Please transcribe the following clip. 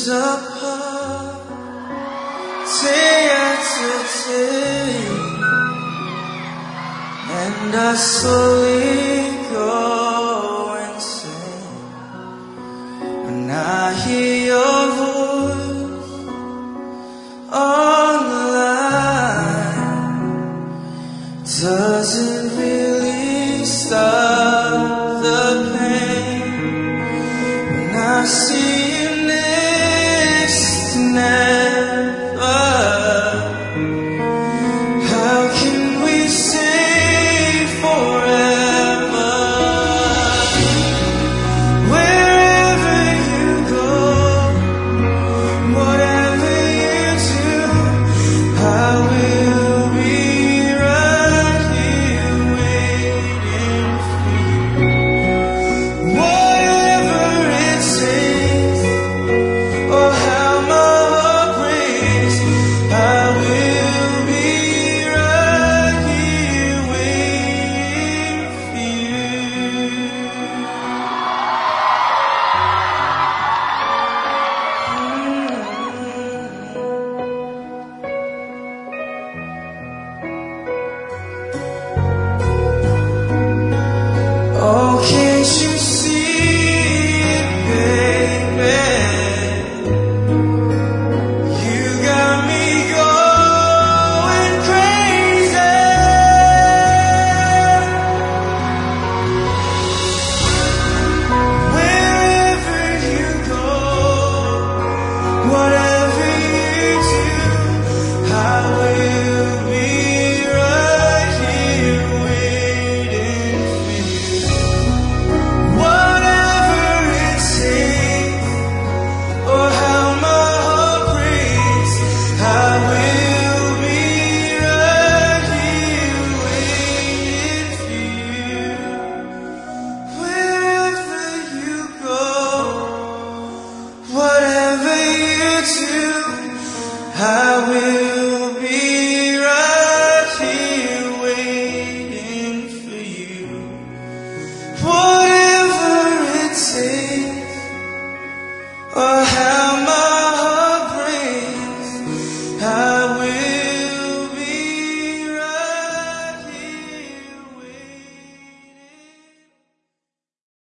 apart day after day, and I slowly go insane when I hear your voice on the line. Doesn't really stop the pain when I see you next to never. How can we say forever? Wherever you go, whatever you do, I will be right here waiting for you. Whatever it takes, or how my heart breaks, I will be right here waiting for you. Oh, can't you see it, baby? You got me going crazy. Wherever you go, whatever you do, I will be right here waiting for you. Whatever it takes, or how my heart breaks, I will be right here waiting for you. Wherever you go, whatever you do, I will